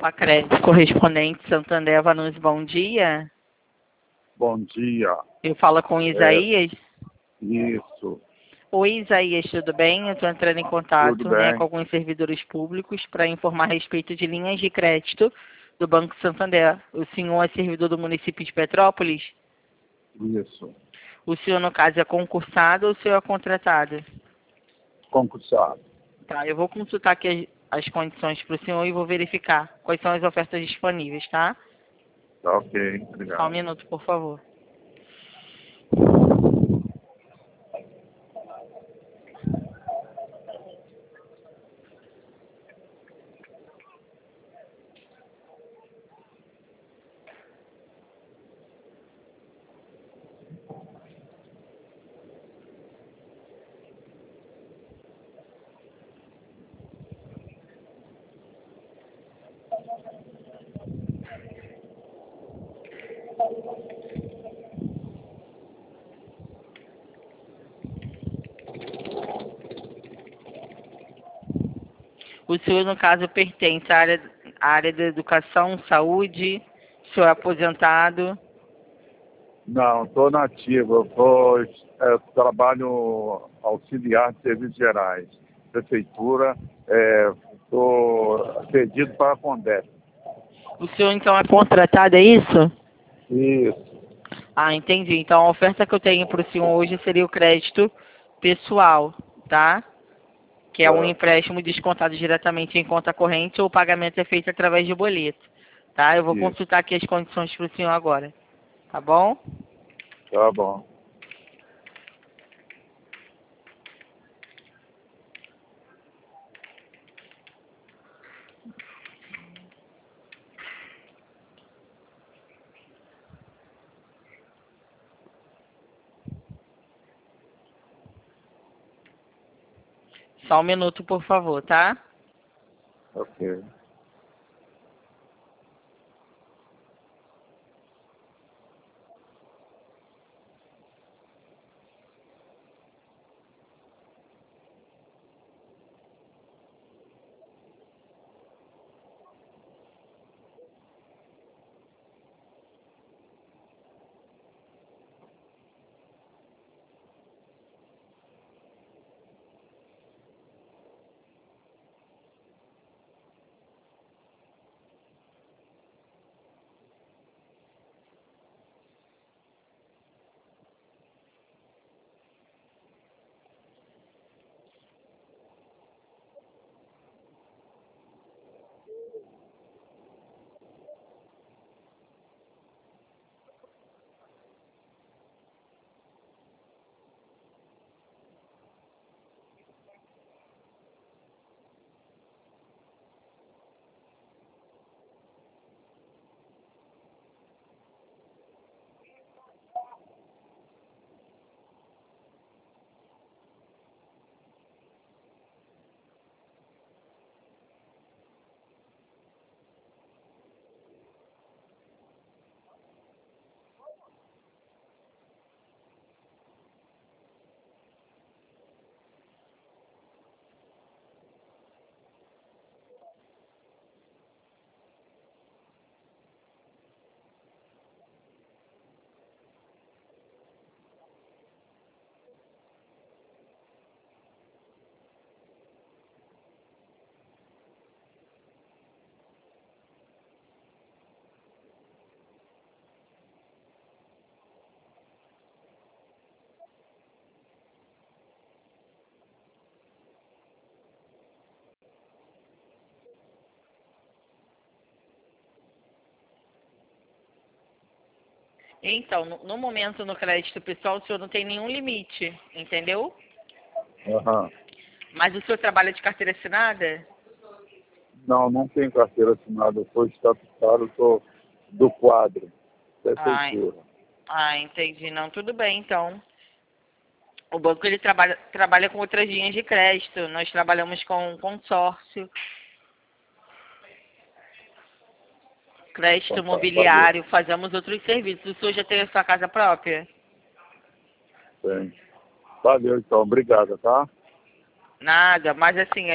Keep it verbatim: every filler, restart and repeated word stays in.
Pacred, correspondente Santander Vanucci, bom dia. Bom dia. Eu falo com Isaías. É, isso. Oi, Isaías, tudo bem? Eu estou entrando em contato, Tudo né, bem. com alguns servidores públicos para informar a respeito de linhas de crédito do Banco Santander. O senhor é servidor do município de Petrópolis? Isso. O senhor, no caso, é concursado ou o senhor é contratado? Concursado. Tá, eu vou consultar aqui as, as condições para o senhor e vou verificar quais são as ofertas disponíveis, tá? Tá ok, Só um obrigado. minuto, por favor. O senhor, no caso, pertence à área, à área da educação, saúde, o senhor é aposentado. Não, estou nativo. Eu tô, é, trabalho auxiliar de serviços gerais. Prefeitura, estou cedido para a Condep. O senhor, então, é contratado, é isso? Isso. Ah, entendi. Então, a oferta que eu tenho para o senhor hoje seria o crédito pessoal, tá? Que é um Tá, empréstimo descontado diretamente em conta corrente ou o pagamento é feito através de boleto, tá? Eu vou isso. consultar aqui as condições para o senhor agora, tá bom? Tá bom. Só um minuto, por favor, tá? Ok. Então, no, no momento no crédito pessoal, o senhor não tem nenhum limite, entendeu? Aham. Mas o senhor trabalha de carteira assinada? Não, não tenho carteira assinada. Eu sou estatutário, sou do quadro. Ah, Prefeitura. ah, entendi. Não, tudo bem, então. O banco ele trabalha, trabalha com outras linhas de crédito. Nós trabalhamos com consórcio, crédito Então tá, valeu. imobiliário, fazemos outros serviços. O senhor já tem a sua casa própria? Tem. Valeu, então. Obrigado, tá? Nada, mas assim,